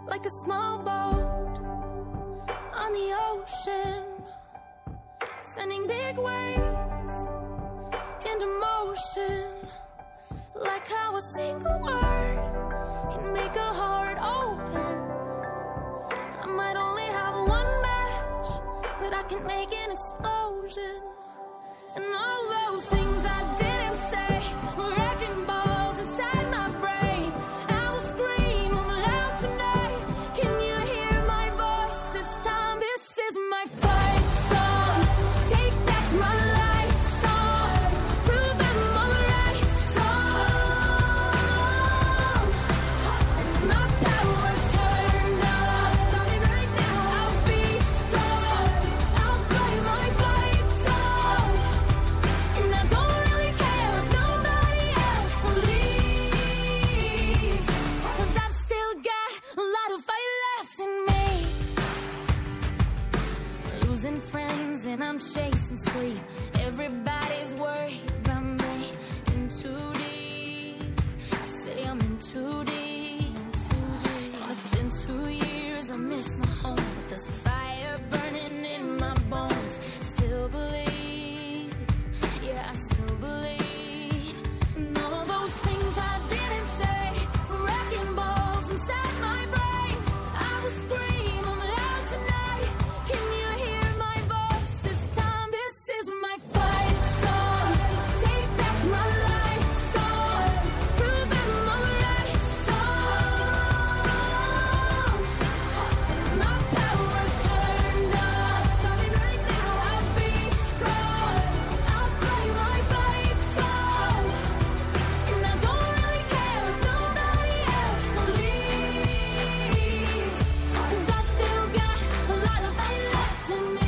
like a small boat on the ocean, sending big waves into motion, like how a single word can make a heart open. I might only have one match, but I can make an explosion. And all those things I didn't say were wrecking balls inside my brain. I will scream loud tonight. Can you hear my voice this time? This is my fight song. Take back my life song. Prove I'm alright song. My power's turned on. Starting right now. I'll be strong. I'll play my fight song. And I don't really care if nobody else believes, 'cause I've still got a lot of fight left in me. Losing friends and I'm chasing sleep. Everybody's worried about me. In too deep. Say I'm in too deep. It's been 2 years, I miss my home, but there's a fire burning in my bones. Still believe, yeah, I still believe. And all those things I didn't say were wrecking balls inside my brain. I will scream loud tonight. Can you hear my voice this time? This is my fight song. Take back my life song. Prove I'm alright song. My power's turned on. Starting right now. I'll be strong. I'll play my fight song. And I don't really care if nobody else believes, 'cause I've still got a lot of fight left in me.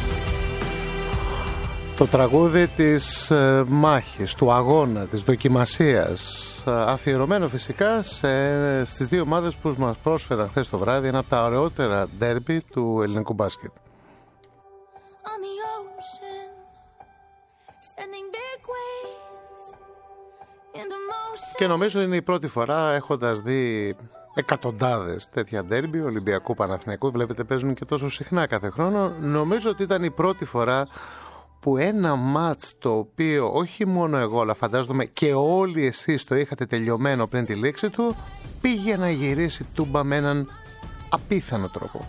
Το τραγούδι της μάχης, του αγώνα, της δοκιμασίας, αφιερωμένο φυσικά στις δύο ομάδες που μας πρόσφεραν χθες το βράδυ ένα από τα ωραιότερα ντέρμπι του ελληνικού μπάσκετ. On the ocean, sending big waves into motion. Και νομίζω είναι η πρώτη φορά, έχοντας δει εκατοντάδες τέτοια ντέρμπι Ολυμπιακού Παναθηναϊκού, βλέπετε παίζουν και τόσο συχνά κάθε χρόνο, νομίζω ότι ήταν η πρώτη φορά που ένα μάτς το οποίο όχι μόνο εγώ, αλλά φαντάζομαι και όλοι εσείς το είχατε τελειωμένο πριν τη λήξη του, πήγε να γυρίσει τούμπα με έναν απίθανο τρόπο.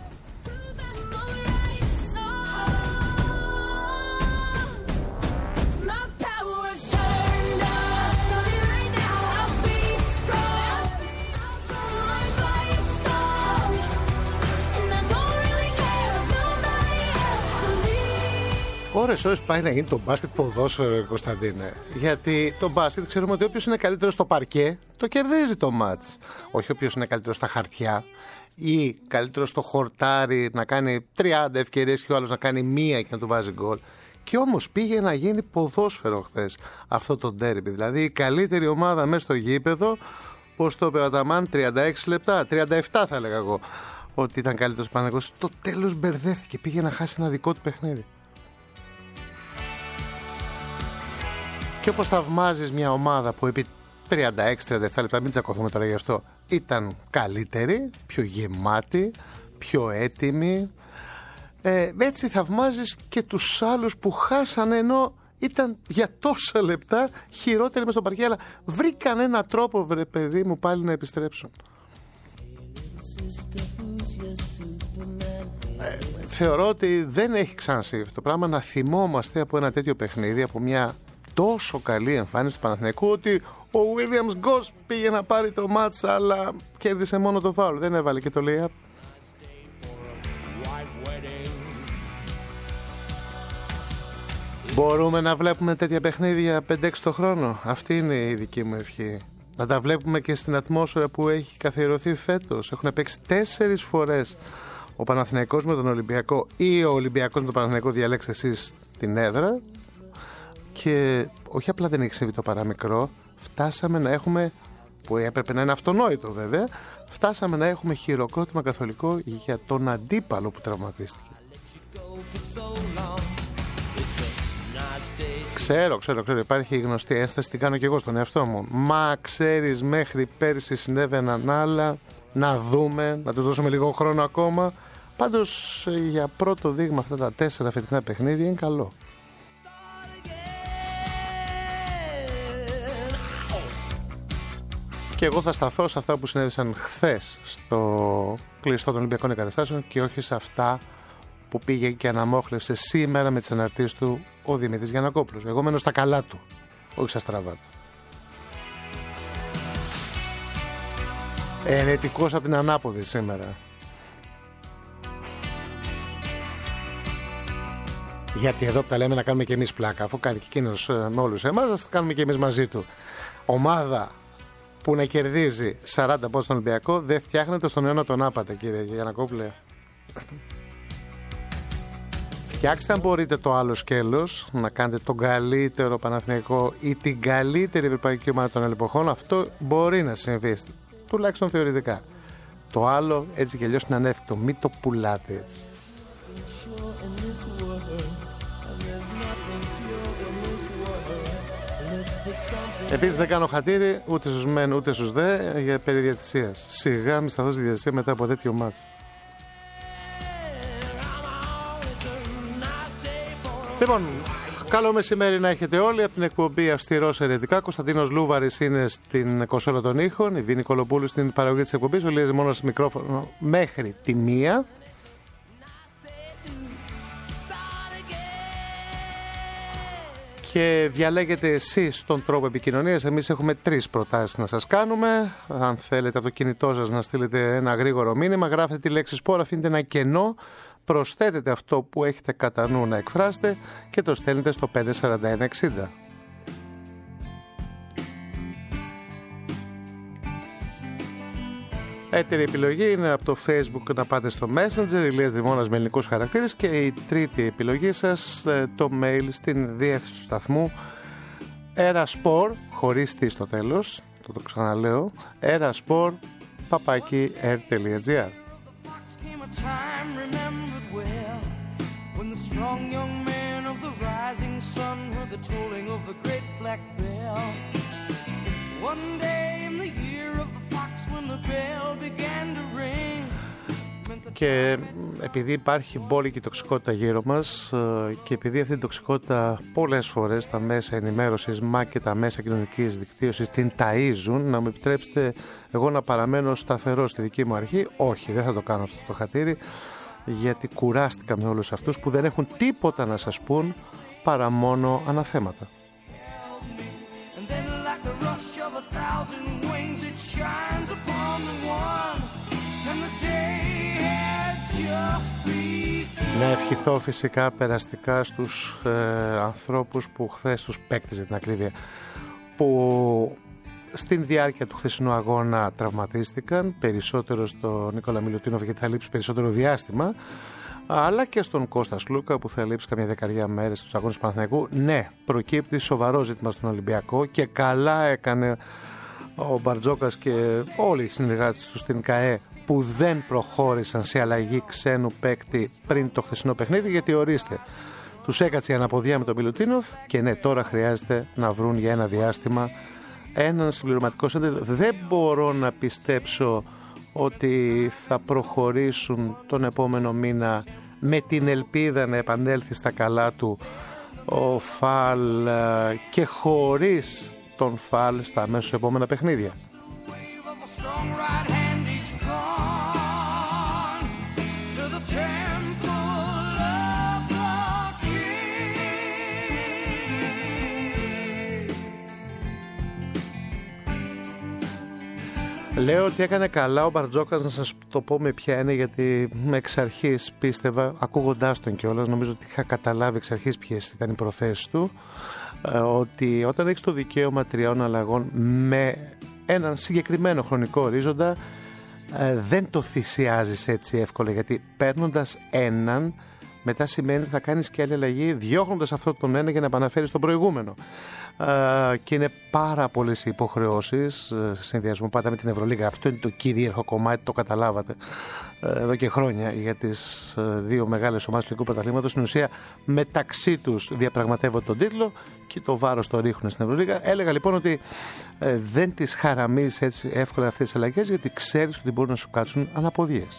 Ώρες πάει να γίνει το μπάσκετ ποδόσφαιρο, Κωνσταντίνε. Γιατί το μπάσκετ ξέρουμε ότι όποιος είναι καλύτερος στο παρκέ το κερδίζει το μάτς. Όχι όποιος είναι καλύτερος στα χαρτιά ή καλύτερος στο χορτάρι να κάνει 30 ευκαιρίες και ο άλλος να κάνει μία και να του βάζει γκολ. Και όμως πήγε να γίνει ποδόσφαιρο χθες αυτό το ντέρμπι. Δηλαδή η καλύτερη ομάδα μέσα στο γήπεδο, πώς το είπε ο Αταμάν, 36 λεπτά, 37 θα έλεγα εγώ, ότι ήταν καλύτερος Παναθηναϊκός. Στο τέλος μπερδεύτηκε, πήγε να χάσει ένα δικό του παιχνίδι. Και όπως θαυμάζεις μια ομάδα που επί 36-37 λεπτά, μην τσακωθούμε τώρα γι' αυτό, ήταν καλύτερη, πιο γεμάτη, πιο έτοιμη, έτσι θαυμάζεις και τους άλλους που χάσανε ενώ ήταν για τόσα λεπτά χειρότεροι μες στο παρκέ, αλλά βρήκαν έναν τρόπο, βρε παιδί μου, πάλι να επιστρέψουν. Θεωρώ ότι δεν έχει ξανασύγει αυτό το πράγμα, να θυμόμαστε από ένα τέτοιο παιχνίδι, από μια τόσο καλή εμφάνιση του Παναθηναϊκού, ότι ο Williams Goss πήγε να πάρει το μάτς, αλλά κέρδισε μόνο το φάουλ, δεν έβαλε και το lay-up. Μπορούμε να βλέπουμε τέτοια παιχνίδια 5-6 το χρόνο. Αυτή είναι η δική μου ευχή. Να τα βλέπουμε και στην ατμόσφαιρα που έχει καθιερωθεί φέτος. Έχουν παίξει 4 φορές ο Παναθηναϊκός με τον Ολυμπιακό ή ο Ολυμπιακός με τον Παναθηναϊκό, διαλέξτε εσείς την έδρα. Και όχι απλά δεν έχει συμβεί το παραμικρό, φτάσαμε να έχουμε, που έπρεπε να είναι αυτονόητο βέβαια, φτάσαμε να έχουμε χειροκρότημα καθολικό για τον αντίπαλο που τραυματίστηκε. Ξέρω, υπάρχει η γνωστή ένσταση, την κάνω και εγώ στον εαυτό μου. Μα ξέρεις, μέχρι πέρσι συνέβαιναν άλλα, να δούμε, να τους δώσουμε λίγο χρόνο ακόμα. Πάντως για πρώτο δείγμα αυτά τα 4 φετινά παιχνίδια είναι καλό. Και εγώ θα σταθώ σε αυτά που συνέβησαν χθες στο κλειστό των Ολυμπιακών Εγκαταστάσεων και όχι σε αυτά που πήγε και αναμόχλευσε σήμερα με τις αναρτήσεις του ο Δημήτρης Γιαννακόπουλος. Εγώ μένω στα καλά του, όχι στα στραβά του. Ερετικός από την ανάποδη σήμερα. Γιατί εδώ που τα λέμε να κάνουμε και εμείς πλάκα, αφού κάνει και εκείνος με όλους εμάς, ας τα κάνουμε και εμείς μαζί του. Ομάδα που να κερδίζει 40 πόντους στον Ολυμπιακό δεν φτιάχνεται στον αιώνα τον άπατα, κύριε Γιαννακόπουλε. Φτιάξτε αν μπορείτε το άλλο σκέλος, να κάνετε τον καλύτερο Παναθηναϊκό ή την καλύτερη ευρωπαϊκή ομάδα των εποχών. Αυτό μπορεί να συμβεί, τουλάχιστον θεωρητικά. Το άλλο έτσι κι αλλιώς είναι ανέφικτο. Μην το πουλάτε έτσι. Επίσης δεν κάνω χατήρι ούτε στους μεν ούτε στους δε για περί διαιτησίας. Σιγά μη σταθώ στη διαιτησία μετά από τέτοιο μάτς. Λοιπόν, καλό μεσημέρι να έχετε όλοι από την εκπομπή Αυστηρός Ερετικά. Κωνσταντίνος Λούβαρης είναι στην κονσόλα των ήχων, η Βίνη Κολοπούλου στην παραγωγή της εκπομπής, ο Λίας Μόνος μικρόφωνο μέχρι τη 1. Και διαλέγετε εσείς τον τρόπο επικοινωνίας. Εμείς έχουμε 3 προτάσεις να σας κάνουμε. Αν θέλετε από το κινητό σας να στείλετε ένα γρήγορο μήνυμα, γράφετε τη λέξη σπορ, αφήνετε ένα κενό, προσθέτετε αυτό που έχετε κατά νου να εκφράσετε και το στέλνετε στο 54160. Έτερη επιλογή είναι από το Facebook να πάτε στο Messenger, Ηλίας Δημώνας με ελληνικούς χαρακτήρες, και η τρίτη επιλογή σας το mail στην διεύθυνση του σταθμού eraspor, χωρίς τι στο τέλος, το ξαναλέω, eraspor@air.gr. Και επειδή υπάρχει μπόλικη τοξικότητα γύρω μας και επειδή αυτή η τοξικότητα πολλές φορές τα μέσα ενημέρωσης μα και τα μέσα κοινωνικής δικτύωσης την ταΐζουν, να μου επιτρέψετε εγώ να παραμένω σταθερό στη δική μου αρχή. Όχι, δεν θα το κάνω αυτό το χατήρι, γιατί κουράστηκα με όλους αυτούς που δεν έχουν τίποτα να σας πούν παρά μόνο αναθέματα. Να ευχηθώ φυσικά περαστικά στους ανθρώπους που χθες, τους παίκτες για την ακρίβεια, που στην διάρκεια του χθεσινού αγώνα τραυματίστηκαν, περισσότερο στον Νίκολα Μιλουτίνοφ γιατί θα λείψει περισσότερο διάστημα, αλλά και στον Κώστα Σλούκα που θα λείψει καμιά 10 μέρες στους αγώνες του Παναθηναϊκού. Ναι, προκύπτει σοβαρό ζήτημα στον Ολυμπιακό και καλά έκανε ο Μπαρτζόκας και όλοι οι συνεργάτες του στην ΚΑΕ που δεν προχώρησαν σε αλλαγή ξένου παίκτη πριν το χθεσινό παιχνίδι, γιατί ορίστε, τους έκατσε η αναποδιά με τον Μιλουτίνοφ και ναι, τώρα χρειάζεται να βρουν για ένα διάστημα έναν συμπληρωματικό σέντερ. Δεν μπορώ να πιστέψω ότι θα προχωρήσουν τον επόμενο μήνα με την ελπίδα να επανέλθει στα καλά του ο Φαλ και χωρίς τον Φαλ στα αμέσως επόμενα παιχνίδια. Λέω ότι έκανε καλά ο Μπαρτζόκας, να σας το πω με ποια είναι, γιατί εξ αρχής πίστευα, ακούγοντάς τον κιόλας, νομίζω ότι είχα καταλάβει εξ αρχής ποιες ήταν οι προθέσεις του, ότι όταν έχεις το δικαίωμα 3 αλλαγών με έναν συγκεκριμένο χρονικό ορίζοντα, δεν το θυσιάζεις έτσι εύκολα, γιατί παίρνοντας έναν μετά σημαίνει ότι θα κάνεις και άλλη αλλαγή διώχνοντας αυτό τον ένα για να επαναφέρεις τον προηγούμενο. Και είναι πάρα πολλές οι υποχρεώσεις σε συνδυασμό πάντα με την Ευρωλίγα. Αυτό είναι το κυρίαρχο κομμάτι, το καταλάβατε εδώ και χρόνια για τις δύο μεγάλες ομάδες του Εθνικού Πρωταθλήματος. Στην ουσία μεταξύ τους διαπραγματεύονται τον τίτλο και το βάρος το ρίχνουν στην Ευρωλίγα. Έλεγα λοιπόν ότι δεν τις χαραμίζεις έτσι εύκολα αυτές τις αλλαγές, γιατί ξέρεις ότι μπορούν να σου κάτσουν αναποδιές.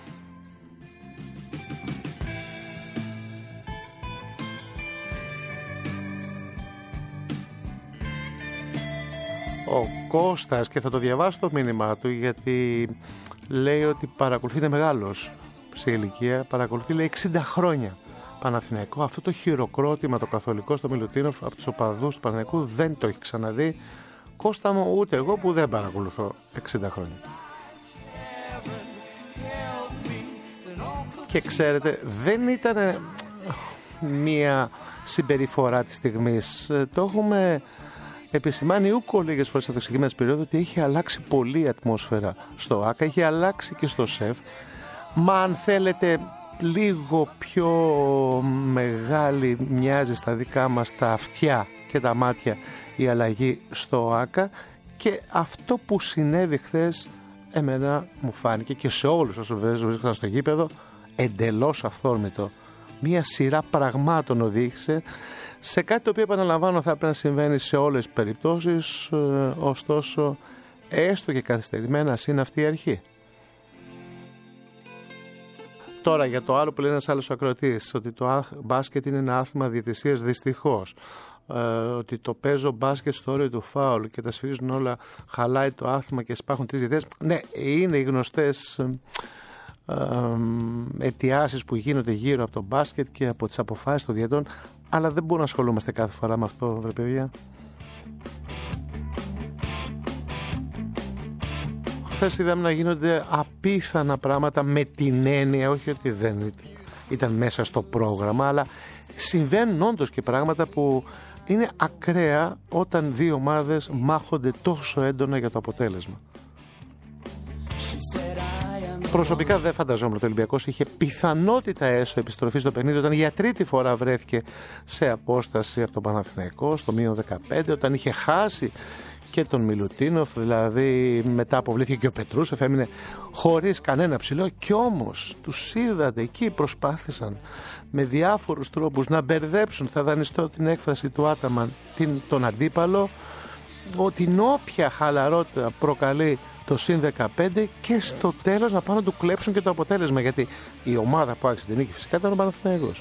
Ο Κώστας, και θα το διαβάσω το μήνυμά του, γιατί λέει ότι παρακολουθεί, είναι μεγάλος σε ηλικία, παρακολουθεί, λέει, 60 χρόνια Παναθηναϊκό. Αυτό το χειροκρότημα το καθολικό στο Μιλουτίνοφ από τους οπαδούς του Παναθηναϊκού δεν το έχει ξαναδεί. Κώστα μου, ούτε εγώ που δεν παρακολουθώ 60 χρόνια. Και ξέρετε, δεν ήταν μία συμπεριφορά της στιγμής. Το έχουμε επισημάνει ούκο λίγες φορές από το ξεκίνημα της περίοδου ότι έχει αλλάξει πολύ η ατμόσφαιρα στο ΆΚΑ, έχει αλλάξει και στο ΣΕΦ. Μα αν θέλετε λίγο πιο μεγάλη μοιάζει στα δικά μας τα αυτιά και τα μάτια η αλλαγή στο ΆΚΑ, και αυτό που συνέβη χθες εμένα μου φάνηκε και σε όλους όσους βρίσκονταν στο γήπεδο εντελώς αυθόρμητο. Μία σειρά πραγμάτων οδήγησε σε κάτι το οποίο, επαναλαμβάνω, θα πρέπει να συμβαίνει σε όλες τις περιπτώσεις, ωστόσο έστω και καθυστερημένα είναι αυτή η αρχή. Τώρα για το άλλο που λέει ένας άλλος ακροατής, ότι το μπάσκετ είναι ένα άθλημα διαιτησίας, δυστυχώς, ότι το παίζω μπάσκετ στο όριο του φάουλ και τα σφυρίζουν όλα, χαλάει το άθλημα και υπάρχουν 3 διαιτητές. Ναι, είναι οι γνωστές αιτιάσεις που γίνονται γύρω από το μπάσκετ και από τις αποφάσεις των διαιτών, αλλά δεν μπορούμε να ασχολούμαστε κάθε φορά με αυτό, βρε παιδιά. Χθες είδαμε να γίνονται απίθανα πράγματα, με την έννοια, όχι ότι δεν ήταν μέσα στο πρόγραμμα, αλλά συμβαίνουν όντως και πράγματα που είναι ακραία όταν δύο ομάδες μάχονται τόσο έντονα για το αποτέλεσμα. Προσωπικά δεν φανταζόμουν ότι ο Ολυμπιακός είχε πιθανότητα έσω επιστροφή στο παιχνίδι όταν για τρίτη φορά βρέθηκε σε απόσταση από τον Παναθηναϊκό στο -15, όταν είχε χάσει και τον Μιλουτίνοφ, δηλαδή μετά αποβλήθηκε και ο Πετρούσεφ, έμεινε χωρίς κανένα ψηλό, και όμως τους είδατε εκεί, προσπάθησαν με διάφορους τρόπους να μπερδέψουν, θα δανειστώ την έκφραση του Άταμαν, τον αντίπαλο, την όποια χαλαρότητα προκαλεί το +15, και στο τέλος να πάνε να του κλέψουν και το αποτέλεσμα, γιατί η ομάδα που άρχισε την νίκη φυσικά ήταν ο Παναθηναϊκός.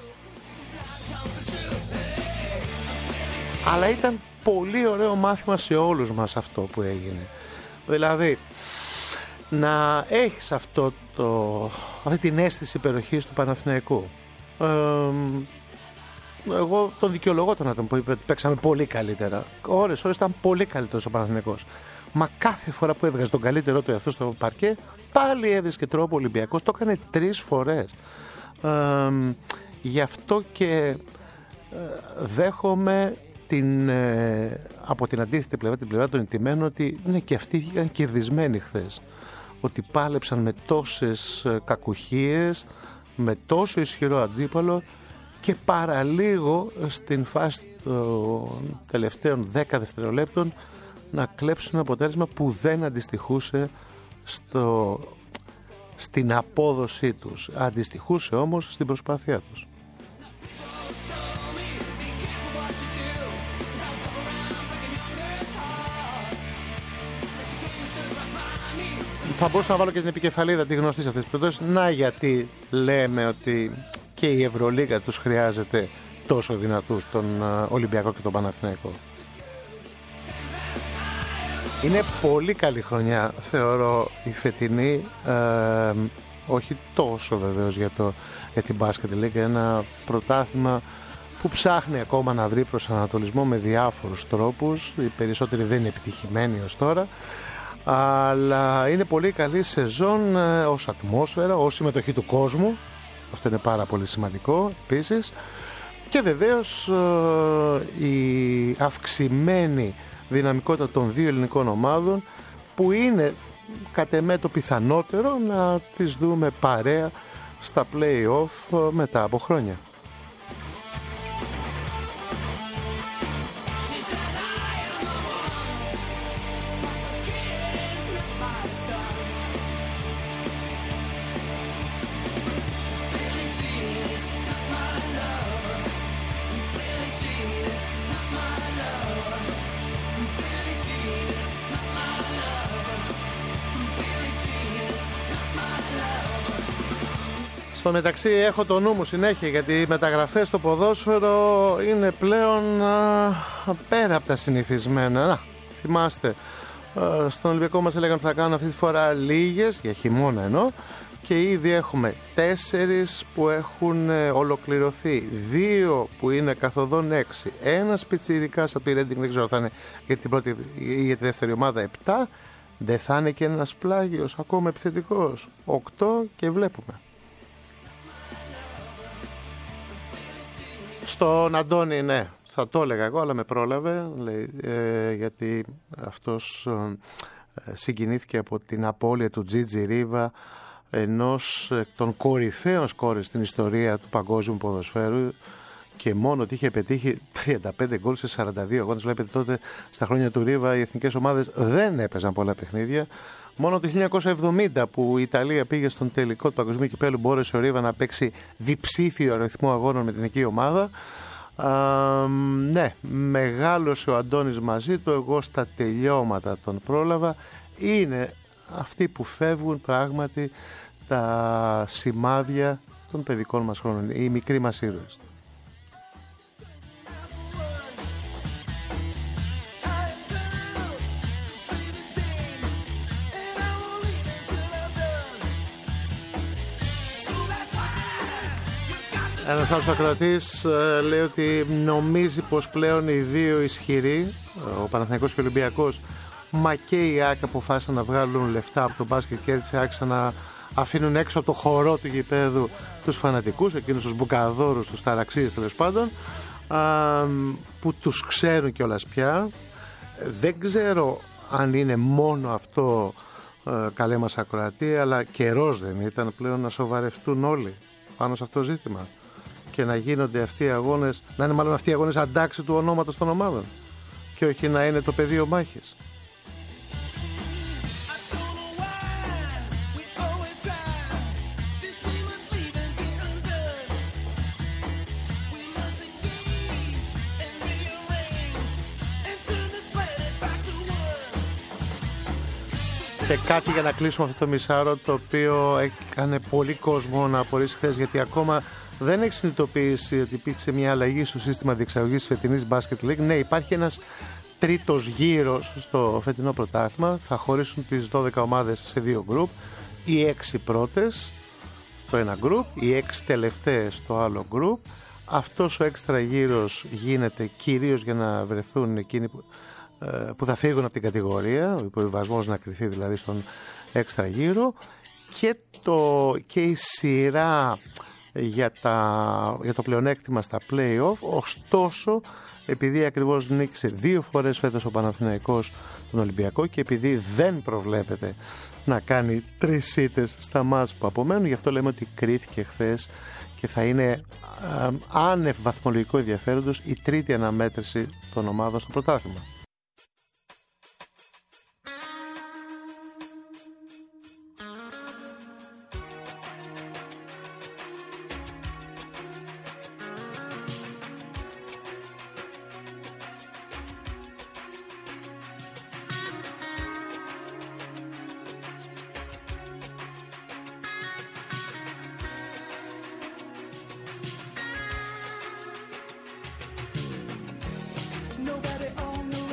Αλλά ήταν πολύ ωραίο μάθημα σε όλους μας αυτό που έγινε. Δηλαδή να έχεις αυτή την αίσθηση υπεροχής του Παναθηναϊκού. Εγώ τον δικαιολογώ τον άτομο που είπε ότι παίξαμε πολύ καλύτερα. Ώρες ήταν πολύ καλύτερος ο Παναθηναϊκός. Μα κάθε φορά που έβγαζε τον καλύτερό του εαυτό στο παρκέ, πάλι έβρισκε τρόπο ο Ολυμπιακός. Το έκανε 3 φορές. Γι' αυτό και δέχομαι από την αντίθετη πλευρά, την πλευρά των ηττημένων, ότι ναι, και αυτοί βγήκαν κερδισμένοι χθες. Ότι πάλεψαν με τόσες κακουχίες, με τόσο ισχυρό αντίπαλο, και παραλίγο στην φάση των τελευταίων 10 δευτερολέπτων να κλέψουν ένα αποτέλεσμα που δεν αντιστοιχούσε στην απόδοσή τους. Αντιστοιχούσε όμως στην προσπάθειά τους. Θα μπορούσα να βάλω και την επικεφαλίδα τη γνωστή σε αυτές τις περιπτώσεις. Να, γιατί λέμε ότι και η Ευρωλίγα τους χρειάζεται τόσο δυνατούς, τον Ολυμπιακό και τον Παναθηναϊκό. Είναι πολύ καλή χρονιά, θεωρώ, η φετινή, όχι τόσο βεβαίως για την Basket League, ένα πρωτάθλημα που ψάχνει ακόμα να βρει προσανατολισμό με διάφορους τρόπους. Οι περισσότεροι δεν είναι επιτυχημένοι ως τώρα, αλλά είναι πολύ καλή σεζόν ως ατμόσφαιρα, ως συμμετοχή του κόσμου. Αυτό είναι πάρα πολύ σημαντικό επίσης. Και βεβαίως η αυξημένη δυναμικότητα των δύο ελληνικών ομάδων, που είναι κατ' εμέ το πιθανότερο να τις δούμε παρέα στα play-off μετά από χρόνια. Στο μεταξύ έχω το νου μου συνέχεια, γιατί οι μεταγραφές στο ποδόσφαιρο είναι πλέον πέρα από τα συνηθισμένα. Θυμάστε, στον Ολυμπιακό μας έλεγαν ότι θα κάνουν αυτή τη φορά λίγες, για χειμώνα εννοώ, και ήδη έχουμε 4 που έχουν ολοκληρωθεί, 2 που είναι καθοδόν 6, ένας πιτσιρικάς από τη Reading, δεν ξέρω θα είναι για την πρώτη ή για τη δεύτερη ομάδα 7, δεν θα είναι και ένας πλάγιος ακόμα επιθετικός, 8 και βλέπουμε. Στον Αντώνη, ναι, θα το έλεγα εγώ, αλλά με πρόλαβε, λέει, γιατί αυτός συγκινήθηκε από την απώλεια του Τζίτζι Ρίβα, ενός των κορυφαίων σκόρες στην ιστορία του παγκόσμιου ποδοσφαίρου, και μόνο ότι είχε πετύχει 35 γκολ σε 42 αγώνες. Βλέπετε, τότε στα χρόνια του Ρίβα οι εθνικές ομάδες δεν έπαιζαν πολλά παιχνίδια. Μόνο το 1970 που η Ιταλία πήγε στον τελικό του παγκοσμίου κυπέλλου μπόρεσε ο Ρίβα να παίξει διψήφιο αριθμό αγώνων με την εκεί ομάδα. Ναι, μεγάλωσε ο Αντώνης μαζί του, εγώ στα τελειώματα τον πρόλαβα. Είναι αυτοί που φεύγουν πράγματι τα σημάδια των παιδικών μας χρόνων, οι μικροί μας ήρωες. Ένας άλλος ακροατής λέει ότι νομίζει πως πλέον οι δύο ισχυροί, ο Παναθηναϊκός και ο Ολυμπιακός, μα και η ΑΕΚ, αποφάσισαν να βγάλουν λεφτά από το μπάσκετ και έτσι άρχισαν να αφήνουν έξω από το χορό του γηπέδου τους φανατικούς, εκείνους τους μπουκαδόρους, τους ταραξίες τέλος πάντων, που τους ξέρουν κιόλας πια. Δεν ξέρω αν είναι μόνο αυτό, καλέ μας ακροατή, αλλά καιρός δεν ήταν πλέον να σοβαρευτούν όλοι πάνω σε αυτό το ζήτημα και να γίνονται αυτοί οι αγώνες, να είναι μάλλον αυτοί οι αγώνες αντάξει του ονόματος των ομάδων και όχι να είναι το πεδίο μάχης. Και κάτι για να κλείσουμε αυτό το μισάρο, το οποίο έκανε πολύ κόσμο να απορρίσει χθες, γιατί ακόμα δεν έχει συνειδητοποιήσει ότι υπήρξε μια αλλαγή στο σύστημα διεξαγωγής της φετινής Basket League. Ναι, υπάρχει ένας τρίτος γύρος στο φετινό πρωτάθλημα. Θα χωρίσουν τις 12 ομάδες σε 2 γκρουπ. Οι 6 πρώτες στο ένα γκρουπ, οι 6 τελευταίες στο άλλο γκρουπ. Αυτός ο έξτρα γύρος γίνεται κυρίως για να βρεθούν εκείνοι που θα φύγουν από την κατηγορία, ο υποβιβασμός να κριθεί δηλαδή στον έξτρα γύρο, και η σειρά για το πλεονέκτημα στα play-off. Ωστόσο, επειδή ακριβώς νίκησε 2 φορές φέτος ο Παναθηναϊκός τον Ολυμπιακό και επειδή δεν προβλέπεται να κάνει 3 ήττες στα μάτς που απομένουν, γι' αυτό λέμε ότι κρίθηκε χθες και θα είναι άνευ βαθμολογικού ενδιαφέροντος η τρίτη αναμέτρηση των ομάδων στο πρωτάθλημα. Nobody on the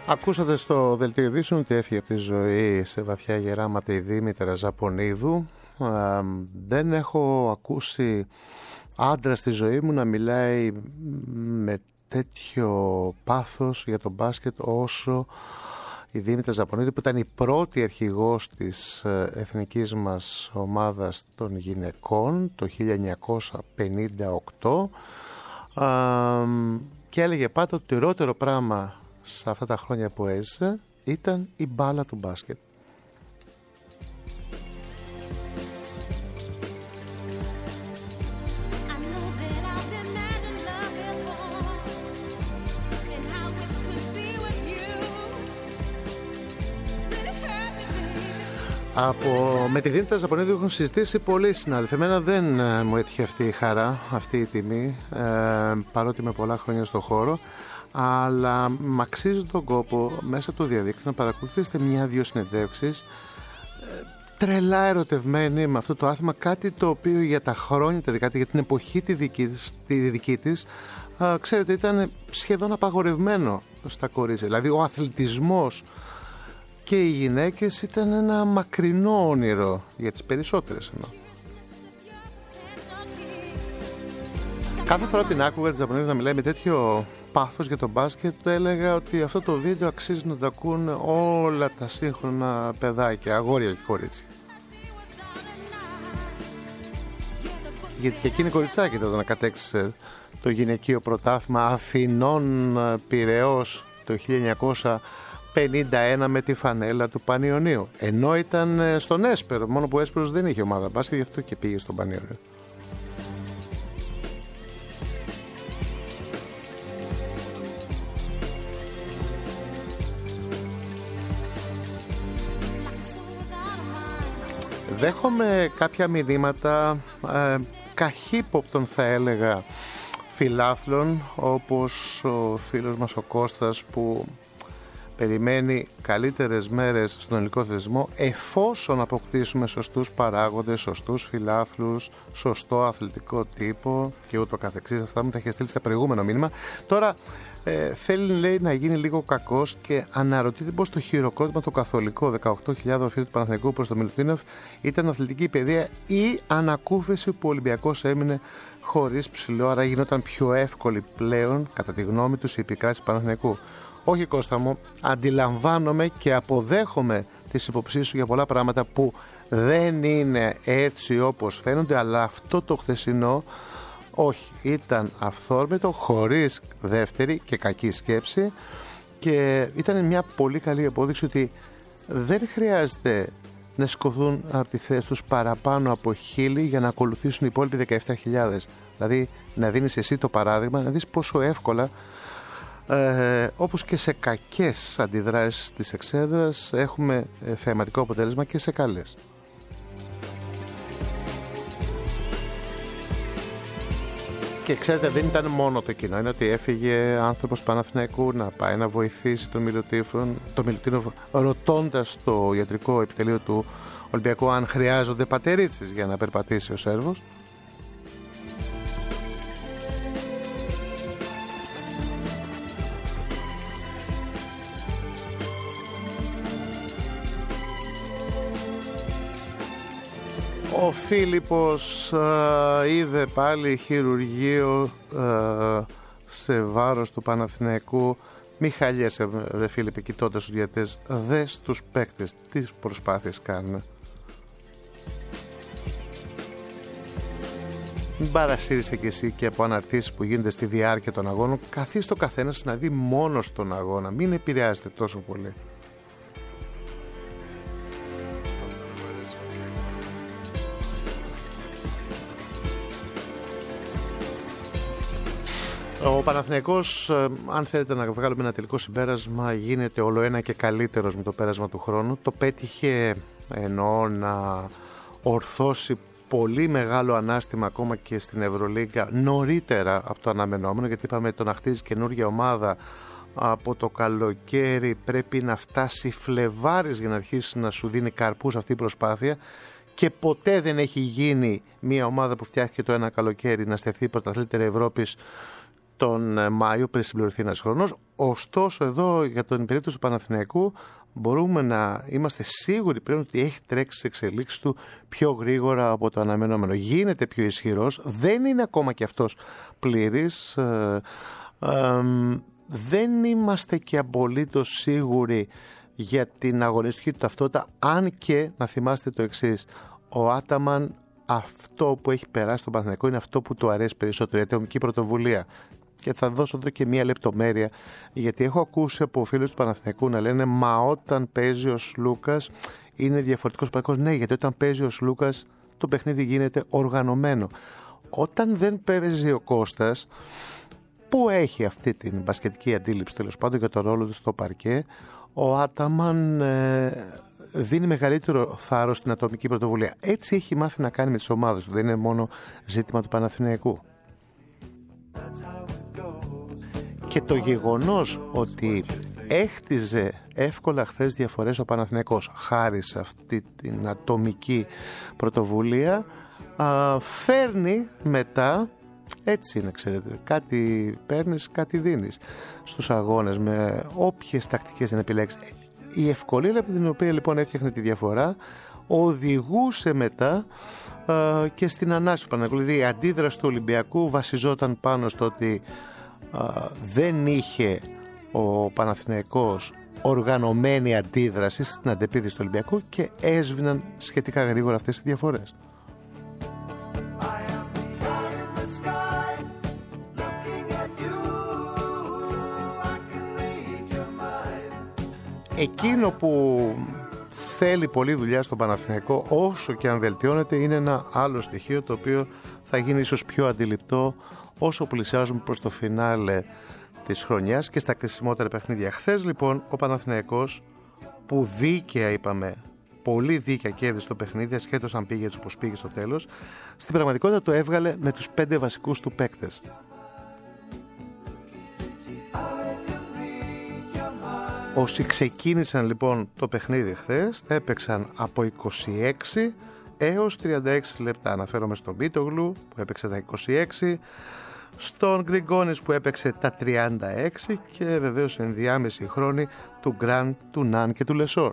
Ακούσατε στο δελτίο ειδήσεων ότι έφυγε από τη ζωή σε βαθιά γεράματα η Δήμητρα Ζαπωνίδου. Δεν έχω ακούσει άντρα στη ζωή μου να μιλάει με τέτοιο πάθος για τον μπάσκετ όσο η Δήμητρα Ζαπωνίδου, που ήταν η πρώτη αρχηγός της εθνικής μας ομάδας των γυναικών το 1958, και έλεγε πάντα ότι το χειρότερο πράγμα σε αυτά τα χρόνια που έζησε ήταν η μπάλα του μπάσκετ. Με τη Δήμητρα Ζαπωνίδου έχουν συζητήσει πολλοί συνάδελφοι. Εμένα δεν μου έτυχε αυτή η χαρά, αυτή η τιμή, παρότι είμαι πολλά χρόνια στο χώρο, αλλά μ' αξίζει τον κόπο μέσα από το διαδίκτυο να παρακολουθήσετε μια-δυο συνεντεύξεις τρελά ερωτευμένη με αυτό το άθλημα, κάτι το οποίο για τα χρόνια τα δικά της, για την εποχή τη δική της, ξέρετε, ήταν σχεδόν απαγορευμένο στα κορίτσια. Δηλαδή ο αθλητισμός και οι γυναίκες ήταν ένα μακρινό όνειρο για τις περισσότερες εννοώ. Κάθε φορά την άκουγα τη Ζαπωνίδου να μιλάει με τέτοιο πάθος για τον μπάσκετ, έλεγα ότι αυτό το βίντεο αξίζει να το ακούν όλα τα σύγχρονα παιδάκια, αγόρια και κορίτσια. Γιατί και εκείνη η κοριτσάκι ήταν να κατέξισε το γυναικείο πρωτάθλημα Αθηνών Πειραιώς το 1951 με τη φανέλα του Πανιωνίου. Ενώ ήταν στον Έσπερο, μόνο που ο Έσπερος δεν είχε ομάδα μπάσκετ, γι' αυτό και πήγε στον Πανιωνίο. Δέχομαι κάποια μηνύματα καχύποπτων, θα έλεγα, φιλάθλων, όπως ο φίλος μας ο Κώστας, που περιμένει καλύτερες μέρες στον ελληνικό θεσμό εφόσον αποκτήσουμε σωστούς παράγοντες, σωστούς φιλάθλους, σωστό αθλητικό τύπο και ούτω καθεξής. Αυτά μου τα είχε στείλει στα προηγούμενο μήνυμα. Τώρα θέλει, λέει, να γίνει λίγο κακός και αναρωτείται πως το χειροκρότημα το καθολικό 18.000 φίλοι του Παναθηναϊκού προς το Μιλουτίνοφ ήταν αθλητική παιδεία ή ανακούφιση που ο Ολυμπιακός έμεινε χωρίς ψηλό, άρα γινόταν πιο εύκολη πλέον, κατά τη γνώμη τους, η επικράτηση του Παναθηναϊκού. Όχι, Κώστα μου, αντιλαμβάνομαι και αποδέχομαι τις υποψίες σου για πολλά πράγματα που δεν είναι έτσι όπως φαίνονται, αλλά αυτό το χθεσινό όχι, ήταν αυθόρμητο, χωρίς δεύτερη και κακή σκέψη, και ήταν μια πολύ καλή απόδειξη ότι δεν χρειάζεται να σηκωθούν από τη θέση τους παραπάνω από 1.000 για να ακολουθήσουν οι υπόλοιποι 17.000. Δηλαδή να δίνεις εσύ το παράδειγμα, να δεις πόσο εύκολα, όπως και σε κακές αντιδράσεις της εξέδρας, έχουμε θεαματικό αποτέλεσμα και σε καλές. Και ξέρετε, δεν ήταν μόνο το κοινό, είναι ότι έφυγε άνθρωπος Παναθηναϊκού να πάει να βοηθήσει τον Μιλουτίνοφ, ρωτώντας το ιατρικό επιτελείο του Ολυμπιακού αν χρειάζονται πατερίτσες για να περπατήσει ο Σέρβος. Ο Φίλιππος είδε πάλι χειρουργείο σε βάρος του Παναθηναϊκού. Μη χαλιέσαι, ρε Φίλιππε, κοιτώντας τους διαιτές, δες τους παίκτες, τι προσπάθειες κάνουν. Μην παρασύρεσαι κι εσύ και από αναρτήσεις που γίνονται στη διάρκεια των αγώνων. Καθίστε ο καθένας να δει μόνος τον αγώνα, μην επηρεάζεται τόσο πολύ. Ο Παναθηναϊκός, αν θέλετε να βγάλουμε ένα τελικό συμπέρασμα, γίνεται όλο ένα και καλύτερος με το πέρασμα του χρόνου. Το πέτυχε, εννοώ, να ορθώσει πολύ μεγάλο ανάστημα ακόμα και στην Ευρωλίγκα νωρίτερα από το αναμενόμενο, γιατί είπαμε το να χτίζει καινούργια ομάδα από το καλοκαίρι πρέπει να φτάσει Φλεβάρης για να αρχίσει να σου δίνει καρπούς αυτή η προσπάθεια, και ποτέ δεν έχει γίνει μια ομάδα που φτιάχτηκε το ένα καλοκαίρι να στεφθεί πρωταθλήτρια Ευρώπης τον Μάιο πριν συμπληρωθεί ένας χρόνος. Ωστόσο εδώ για την περίπτωση του Παναθηναϊκού μπορούμε να είμαστε σίγουροι πλέον ότι έχει τρέξει τις εξελίξεις του πιο γρήγορα από το αναμενόμενο. Γίνεται πιο ισχυρός, δεν είναι ακόμα και αυτός πλήρης, δεν είμαστε και απολύτως σίγουροι για την αγωνιστική του ταυτότητα, αν και να θυμάστε το εξής, ο Άταμαν αυτό που έχει περάσει στον Παναθηναϊκό είναι αυτό που του αρέσει περισσότερο, η ατομική πρωτοβουλία. Και θα δώσω εδώ και μία λεπτομέρεια, γιατί έχω ακούσει από φίλους του Παναθηναϊκού να λένε «Μα όταν παίζει ο Σλούκας είναι διαφορετικός Παναθηναϊκός». Ναι, γιατί όταν παίζει ο Σλούκας το παιχνίδι γίνεται οργανωμένο. Όταν δεν παίζει ο Κώστας, που έχει αυτή την μπασκετική αντίληψη τέλος πάντων για το ρόλο του στο παρκέ, ο Άταμαν δίνει μεγαλύτερο θάρρος στην ατομική πρωτοβουλία. Έτσι έχει μάθει να κάνει με τις ομάδες του, δεν είναι μόνο ζήτημα του Παναθηναϊκού. Και το γεγονός ότι έχτιζε εύκολα χθες διαφορές ο Παναθηναϊκός χάρη σε αυτή την ατομική πρωτοβουλία, φέρνει μετά, έτσι είναι ξέρετε, κάτι παίρνεις, κάτι δίνεις στους αγώνες με όποιες τακτικές δεν επιλέξεις. Η ευκολία με την οποία λοιπόν έφτιαχνε τη διαφορά οδηγούσε μετά και στην ανάση του Παναθηναϊκού. Δηλαδή η αντίδραση του Ολυμπιακού βασιζόταν πάνω στο ότι δεν είχε ο Παναθηναϊκός οργανωμένη αντίδραση στην αντεπίδηση του Ολυμπιακού και έσβηναν σχετικά γρήγορα αυτές τις διαφορές. Εκείνο που θέλει πολλή δουλειά στον Παναθηναϊκό, όσο και αν βελτιώνεται, είναι ένα άλλο στοιχείο το οποίο θα γίνει ίσως πιο αντιληπτό όσο πλησιάζουμε προς το φινάλε της χρονιάς και στα κρίσιμότερα παιχνίδια. Χθες λοιπόν ο Παναθηναϊκός, που δίκαια είπαμε, πολύ δίκαια κέρδισε το παιχνίδι, ασχέτως αν πήγε έτσι όπως πήγε στο τέλος, στην πραγματικότητα το έβγαλε με τους 5 βασικούς του παίκτες. Όσοι ξεκίνησαν λοιπόν το παιχνίδι χθες έπαιξαν από 26 έως 36 λεπτά. Αναφέρομαι στον Μπίτογλου που έπαιξε τα 26, στον Γκριγκόνης που έπαιξε τα 36 και βεβαίως ενδιάμεση χρόνη του Γκραντ, του Ναν και του Λεσόρ.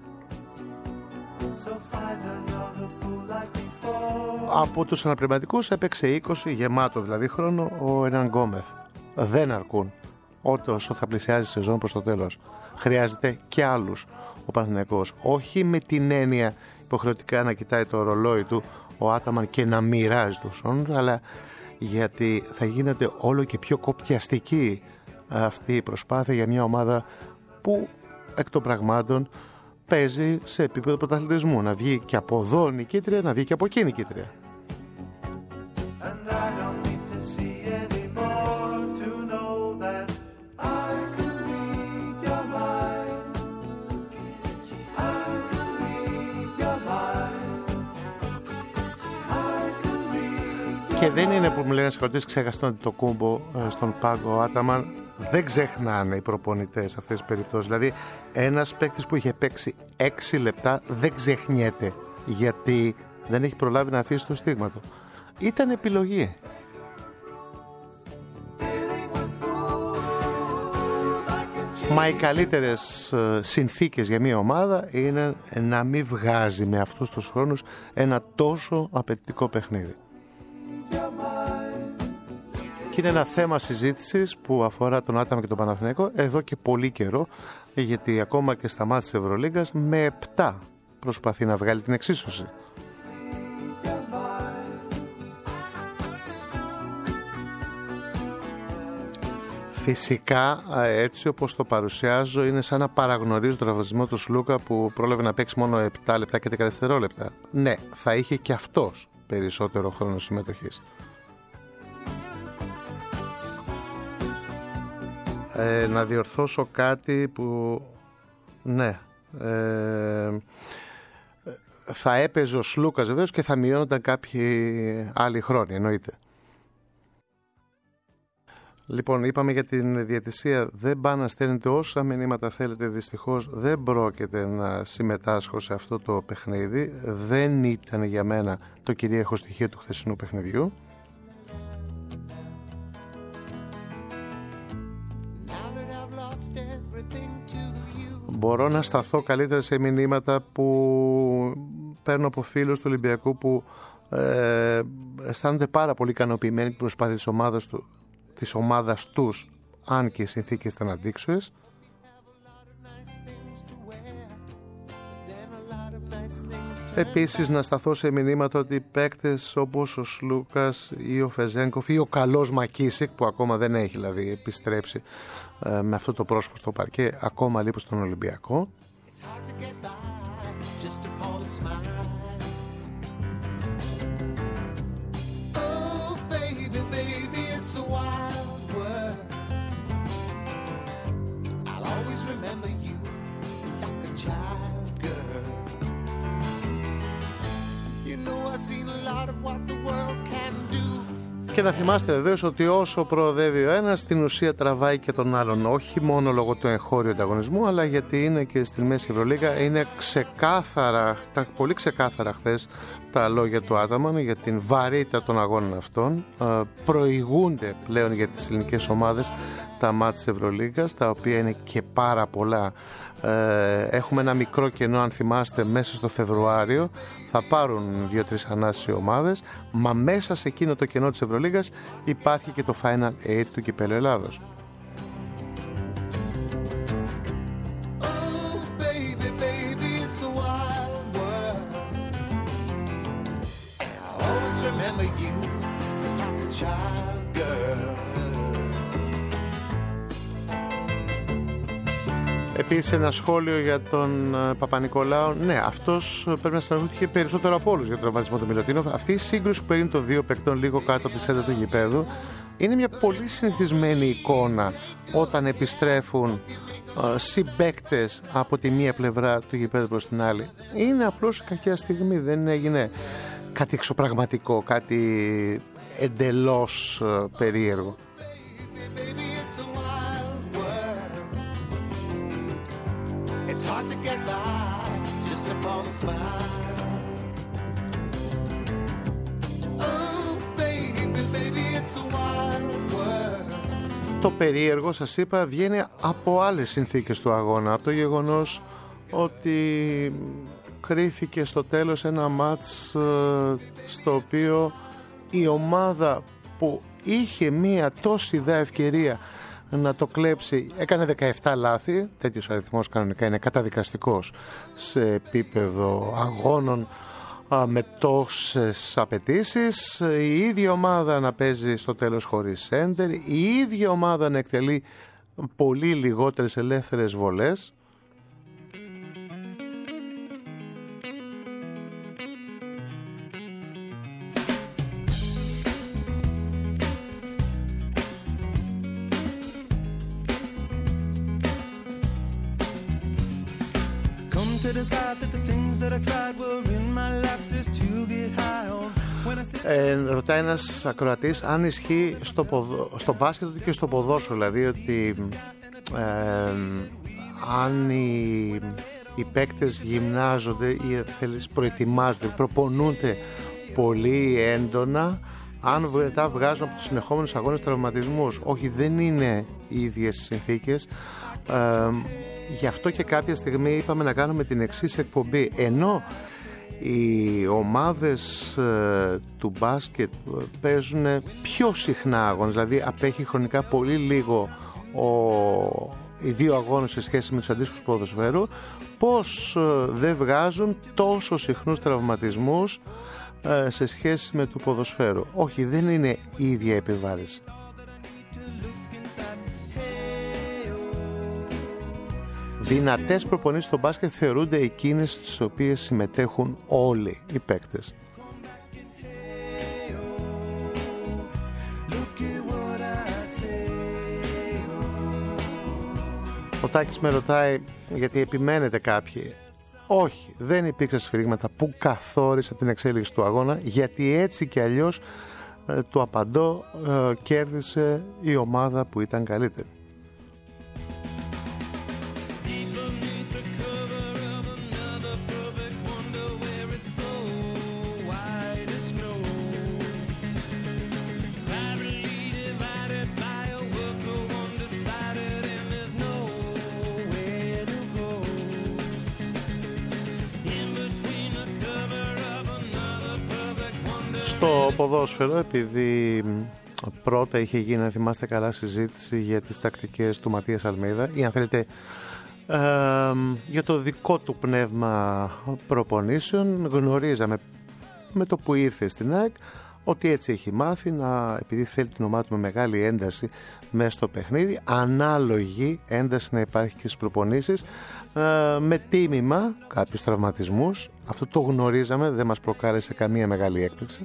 Από τους αναπληρωματικούς έπαιξε 20 γεμάτο δηλαδή χρόνο ο Ερνάν Γκόμεθ. Δεν αρκούν όσο θα πλησιάζει η σεζόν προς το τέλος. Χρειάζεται και άλλους ο Παναθηναϊκός. Όχι με την έννοια υποχρεωτικά να κοιτάει το ρολόι του ο Άταμαν και να μοιράζει τους όνους, αλλά γιατί θα γίνεται όλο και πιο κοπιαστική αυτή η προσπάθεια για μια ομάδα που εκ των πραγμάτων παίζει σε επίπεδο πρωταθλητισμού. Να βγει και από εδώ νικήτρια, να βγει και από εκεί νικήτρια. Και δεν είναι που μου λένε συγχωρητές, ξέχασαν το κούμπο στον πάγκο Άταμαν. Δεν ξεχνάνε οι προπονητές αυτές τις περιπτώσεις. Δηλαδή ένας παίκτης που είχε παίξει 6 λεπτά δεν ξεχνιέται γιατί δεν έχει προλάβει να αφήσει το στίγμα του. Ήταν επιλογή. Μα οι καλύτερες συνθήκες για μια ομάδα είναι να μην βγάζει με αυτούς τους χρόνους ένα τόσο απαιτητικό παιχνίδι. Και είναι ένα θέμα συζήτησης που αφορά τον Άταμα και τον Παναθηναϊκό εδώ και πολύ καιρό, γιατί ακόμα και στα μάτια της Ευρωλίγκας με 7 προσπαθεί να βγάλει την εξίσωση. Φυσικά, έτσι όπως το παρουσιάζω, είναι σαν να παραγνωρίζω τον τραυματισμό του Σλούκα που πρόλαβε να παίξει μόνο 7 λεπτά και 10 δευτερόλεπτα. Ναι, θα είχε και αυτός περισσότερο χρόνο συμμετοχής. Να διορθώσω κάτι που ναι, θα έπαιζε ο Σλούκας βεβαίως και θα μειώνονταν κάποιοι άλλοι χρόνοι, εννοείται. Λοιπόν, είπαμε για την διαιτησία, δεν πάνε να στέλνετε όσα μηνύματα θέλετε, δυστυχώς δεν πρόκειται να συμμετάσχω σε αυτό το παιχνίδι, δεν ήταν για μένα το κυρίαρχο στοιχείο του χθεσινού παιχνιδιού. Μπορώ να σταθώ καλύτερα σε μηνύματα που παίρνω από φίλους του Ολυμπιακού που αισθάνονται πάρα πολύ ικανοποιημένοι την προσπάθεια της ομάδας τους, αν και οι συνθήκες ήταν αντίξωες. Επίσης να σταθώ σε μηνύματα ότι παίκτες όπως ο Σλούκας ή ο Φεζένκοφ ή ο καλός Μακίσικ, που ακόμα δεν έχει δηλαδή επιστρέψει με αυτό το πρόσωπο στο παρκέ, ακόμα λείπει στον Ολυμπιακό. Και να θυμάστε βεβαίως ότι όσο προοδεύει ο ένας, στην ουσία τραβάει και τον άλλον. Όχι μόνο λόγω του εγχώριου ανταγωνισμού, αλλά γιατί είναι και στη Μέση Ευρωλίγα. Είναι ξεκάθαρα, ήταν πολύ ξεκάθαρα χθες τα λόγια του Άταμαν για την βαρύτητα των αγώνων αυτών. Προηγούνται πλέον για τις ελληνικές ομάδες τα μάτς της Ευρωλίγας, τα οποία είναι και πάρα πολλά. Έχουμε ένα μικρό κενό, αν θυμάστε, μέσα στο Φεβρουάριο θα πάρουν 2-3 ανάσεις οι ομάδες, μα μέσα σε εκείνο το κενό της Ευρωλίγας υπάρχει και το Final 8 του Κυπέλλου Ελλάδος. Επίσης ένα σχόλιο για τον Παπα-Νικολάου. Ναι, αυτός πρέπει να στεναχωρήθηκε περισσότερο από όλους για τον τραυματισμό του Μιλωτίνοφ. Αυτή η σύγκρουση που έγινε των δύο παικτών λίγο κάτω από τη σέντα του γηπέδου είναι μια πολύ συνηθισμένη εικόνα όταν επιστρέφουν συμπαίκτες από τη μία πλευρά του γηπέδου προς την άλλη. Είναι απλώς κακιά στιγμή, δεν έγινε κάτι εξωπραγματικό, κάτι εντελώς περίεργο. Το περίεργο, σας είπα, βγαίνει από άλλες συνθήκες του αγώνα. Από το γεγονός ότι κρίθηκε στο τέλος ένα μάτς στο οποίο η ομάδα που είχε μία τόση ιδέα ευκαιρία να το κλέψει έκανε 17 λάθη. Τέτοιος αριθμός κανονικά είναι καταδικαστικός σε επίπεδο αγώνων με τόσες απαιτήσεις. Η ίδια ομάδα να παίζει στο τέλος χωρίς σέντερ, η ίδια ομάδα να εκτελεί πολύ λιγότερες ελεύθερες βολές. Ρωτάει ένας ακροατής αν ισχύει στο μπάσκετ και στο ποδόσφαιρο, δηλαδή ότι αν οι παίκτες γυμνάζονται ή προετοιμάζονται, προπονούνται πολύ έντονα, αν μετά βγάζουν από τους συνεχόμενους αγώνες τραυματισμούς. Όχι, δεν είναι οι ίδιες συνθήκες. Γι' αυτό και κάποια στιγμή είπαμε να κάνουμε την εξής εκπομπή. Ενώ οι ομάδες του μπάσκετ παίζουν πιο συχνά αγώνες, δηλαδή απέχει χρονικά πολύ λίγο οι δύο αγώνες σε σχέση με τους αντίστοιχους ποδοσφαίρου, πως δεν βγάζουν τόσο συχνούς τραυματισμούς σε σχέση με του ποδοσφαίρου. Όχι, δεν είναι η ίδια επιβάρηση. Δυνατές προπονήσεις στο μπάσκετ θεωρούνται εκείνες στις οποίες συμμετέχουν όλοι οι παίκτες. Ο Τάκης με ρωτάει γιατί επιμένετε κάποιοι. Όχι, δεν υπήρξαν σφυρίγματα που καθόρισαν την εξέλιξη του αγώνα, γιατί έτσι και αλλιώς του απαντώ, κέρδισε η ομάδα που ήταν καλύτερη. Στο ποδόσφαιρο, επειδή πρώτα είχε γίνει, αν θυμάστε καλά, συζήτηση για τις τακτικές του Ματίας Αλμέιδα ή αν θέλετε για το δικό του πνεύμα προπονήσεων, γνωρίζαμε με το που ήρθε στην ΑΕΚ ότι έτσι έχει μάθει επειδή θέλει την ομάδα του με μεγάλη ένταση μέσα στο παιχνίδι, ανάλογη ένταση να υπάρχει και στις προπονήσεις, με τίμημα κάποιους τραυματισμούς. Αυτό το γνωρίζαμε, δεν μας προκάλεσε καμία μεγάλη έκπληξη.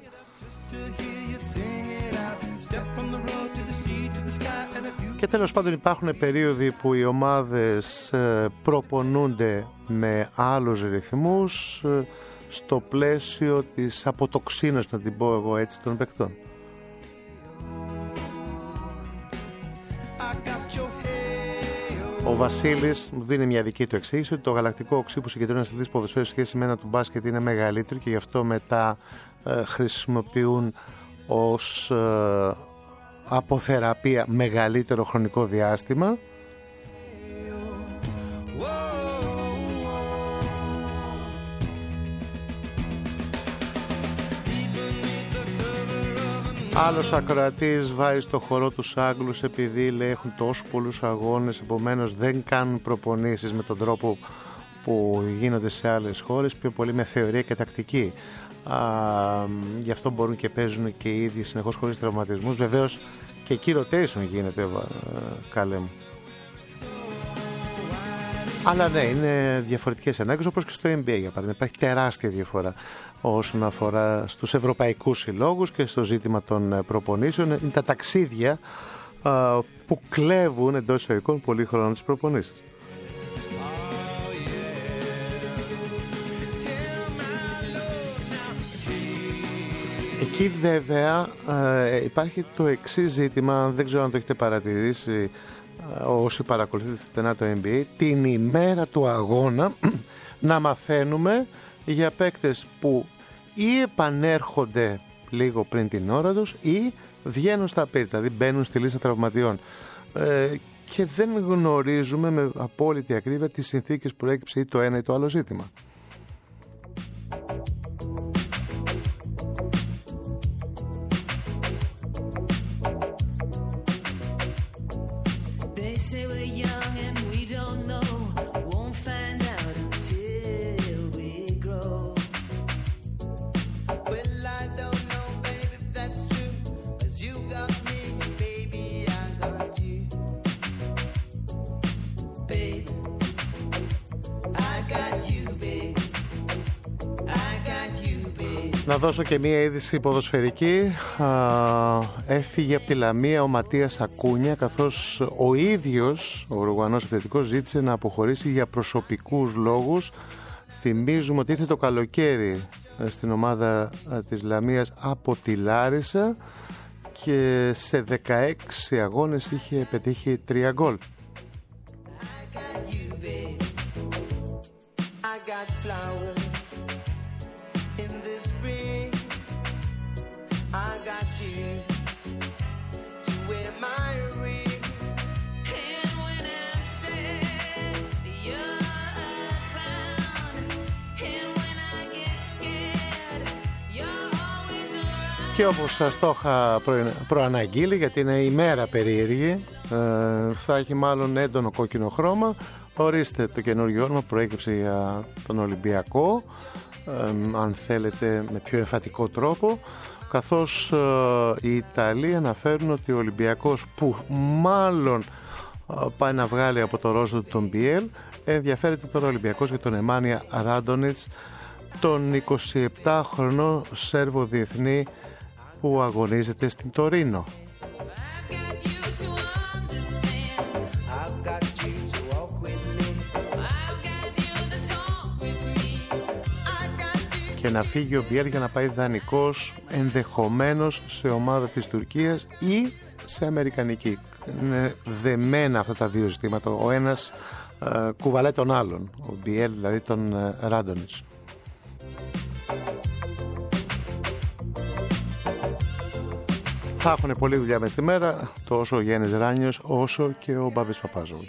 Και τέλος πάντων υπάρχουν περίοδοι που οι ομάδες προπονούνται με άλλους ρυθμούς στο πλαίσιο της αποτοξίνωσης, να την πω εγώ έτσι, των παικτών. Ο Βασίλης μου δίνει μια δική του εξήγηση ότι το γαλακτικό οξύ που συγκεντρώνει ένα αθλητής ποδοσφαίρου σχέση με ένα του μπάσκετ είναι μεγαλύτερο και γι' αυτό μετά χρησιμοποιούν ως αποθεραπεία μεγαλύτερο χρονικό διάστημα. Άλλος ακροατής βάζει στο χορό τους Άγγλους επειδή λέει έχουν τόσο πολλούς αγώνες, επομένως δεν κάνουν προπονήσεις με τον τρόπο που γίνονται σε άλλες χώρες, πιο πολύ με θεωρία και τακτική. Γι' αυτό μπορούν και παίζουν και οι ίδιοι συνεχώς χωρίς τραυματισμούς. Βεβαίως και εκεί rotation γίνεται, καλέ μου. Αλλά ναι, είναι διαφορετικές ανάγκες, όπως και στο NBA για παράδειγμα. Υπάρχει τεράστια διαφορά όσον αφορά στους ευρωπαϊκούς συλλόγους και στο ζήτημα των προπονήσεων. Είναι τα ταξίδια που κλέβουν εντός εισαγωγικών πολύ χρόνο τις προπονήσεις. Εκεί βέβαια υπάρχει το εξής ζήτημα, δεν ξέρω αν το έχετε παρατηρήσει όσοι παρακολουθείτε στενά το NBA, την ημέρα του αγώνα να μαθαίνουμε για παίκτες που ή επανέρχονται λίγο πριν την ώρα τους ή βγαίνουν στα pitch, δηλαδή μπαίνουν στη λίστα τραυματιών, και δεν γνωρίζουμε με απόλυτη ακρίβεια τις συνθήκες που προέκυψε ή το ένα ή το άλλο ζήτημα. Να δώσω και μία είδηση ποδοσφαιρική. Έφυγε από τη Λαμία ο Ματίας Ακούνια, καθώς ο ίδιος ο Ουρουγουανός επιθετικός ζήτησε να αποχωρήσει για προσωπικούς λόγους. Θυμίζουμε ότι ήρθε το καλοκαίρι στην ομάδα της Λαμίας από τη Λάρισα και σε 16 αγώνες είχε πετύχει 3 γκολ. Και όπως σας το είχα προαναγγείλει, γιατί είναι ημέρα περίεργη, θα έχει μάλλον έντονο κόκκινο χρώμα. Ορίστε, το καινούργιο όνομα προέκυψε για τον Ολυμπιακό, αν θέλετε με πιο εμφατικό τρόπο, καθώς οι Ιταλοί αναφέρουν ότι ο Ολυμπιακός, που μάλλον πάει να βγάλει από το ρόζο του τον Μπιέλ, ενδιαφέρεται τώρα ο Ολυμπιακός για τον Εμάνια Ράντονιτς, τον 27χρονο Σέρβο διεθνή που αγωνίζεται στην Τωρίνο. Και να φύγει ο Μπιέλ για να πάει δανεικός, ενδεχομένως σε ομάδα της Τουρκίας ή σε αμερικανική. Είναι δεμένα αυτά τα δύο ζητήματα. Ο ένας κουβαλάει τον άλλον, ο Μπιέλ δηλαδή τον Ράντονιτς. Θα έχουν πολλή δουλειά μες τη μέρα, τόσο ο Γιάννης Ράνιος όσο και ο Μπάμπης Παπάζογλου.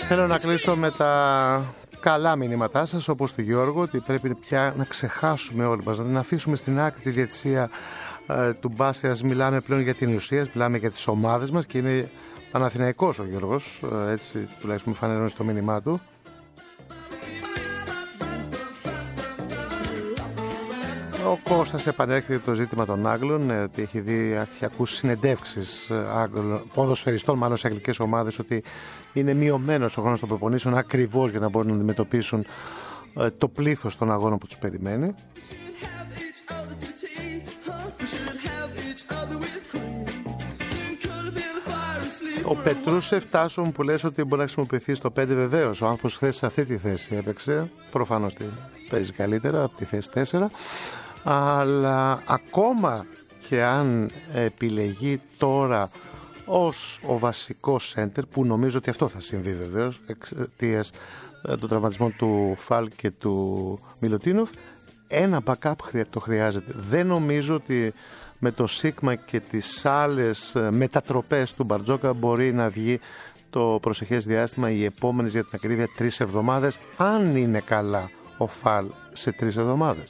Θέλω να κλείσω με τα καλά μηνύματά σας, όπως του Γιώργου, ότι πρέπει πια να ξεχάσουμε όλοι μας, να αφήσουμε στην άκρη τη διαιτησία του μπάσκετ. Μιλάμε πλέον για την ουσία, μιλάμε για τις ομάδες μας και είναι Παναθηναϊκός ο Γιώργος, έτσι τουλάχιστον μου φανερώνει στο μήνυμά του. Ο Κώστας επανέρχεται το ζήτημα των Άγγλων, ότι έχει ακούσει συνεντεύξεις ποδοσφαιριστών, μάλλον σε αγγλικές ομάδες, ότι είναι μειωμένος ο χρόνος των προπονήσεων ακριβώς για να μπορούν να αντιμετωπίσουν το πλήθος των αγώνων που τους περιμένει. Ο Πετρούσεφ Τάσο που λες ότι μπορεί να χρησιμοποιηθεί στο 5, βεβαίως. Ο άνθρωπος χθες σε αυτή τη θέση έπαιξε. Προφανώς παίζει καλύτερα από τη θέση 4. Αλλά ακόμα και αν επιλεγεί τώρα ως ο βασικός σέντερ, που νομίζω ότι αυτό θα συμβεί βεβαίως εξαιτίας του τραυματισμού του Φαλ και του Μιλουτίνοφ, ένα backup το χρειάζεται. Δεν νομίζω ότι με το Σίγμα και τις άλλες μετατροπές του Μπαρτζόκα μπορεί να βγει το προσεχές διάστημα, οι επόμενες για την ακρίβεια 3 εβδομάδες, αν είναι καλά ο Φαλ σε 3 εβδομάδες.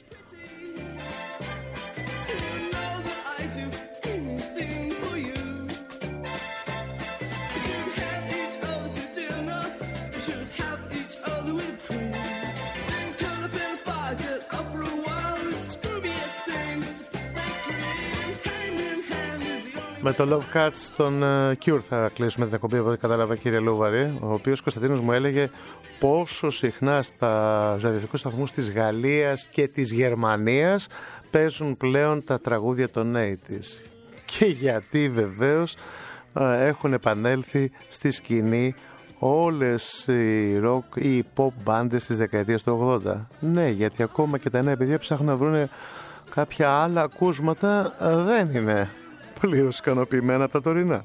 Με το Love Cuts των Cure θα κλείσουμε την εκπομπή, από ό,τι κατάλαβα, κύριε Λούβαρη, ο οποίος Κωνσταντίνος μου έλεγε πόσο συχνά στα ραδιοφωνικούς σταθμούς της Γαλλίας και της Γερμανίας παίζουν πλέον τα τραγούδια των 80's. Και γιατί βεβαίως έχουν επανέλθει στη σκηνή όλες οι rock ή οι pop μπάντες της δεκαετίας του 80. Ναι, γιατί ακόμα και τα νέα παιδιά ψάχνουν να βρουν κάποια άλλα ακούσματα, δεν είναι πλήρως ικανοποιημένα από τα τωρινά.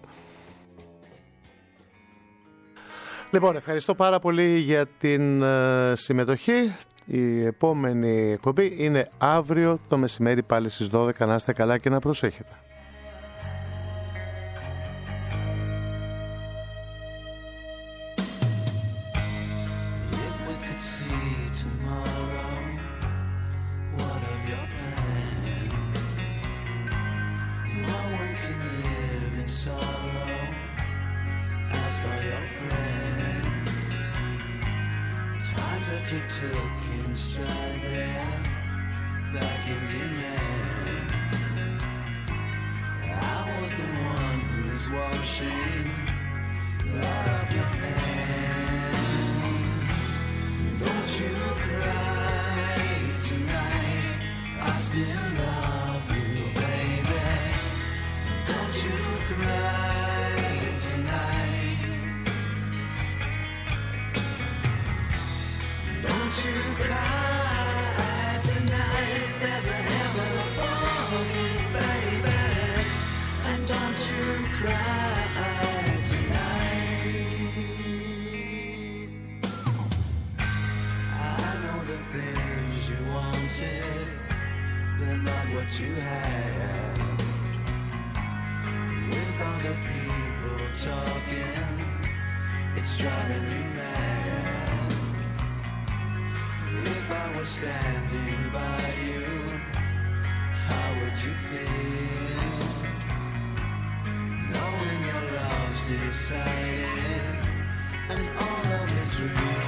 Λοιπόν, ευχαριστώ πάρα πολύ για την συμμετοχή. Η επόμενη εκπομπή είναι αύριο το μεσημέρι πάλι στις 12. Να είστε καλά και να προσέχετε. Standing by you, how would you feel? Knowing your love's decided and all of it's real.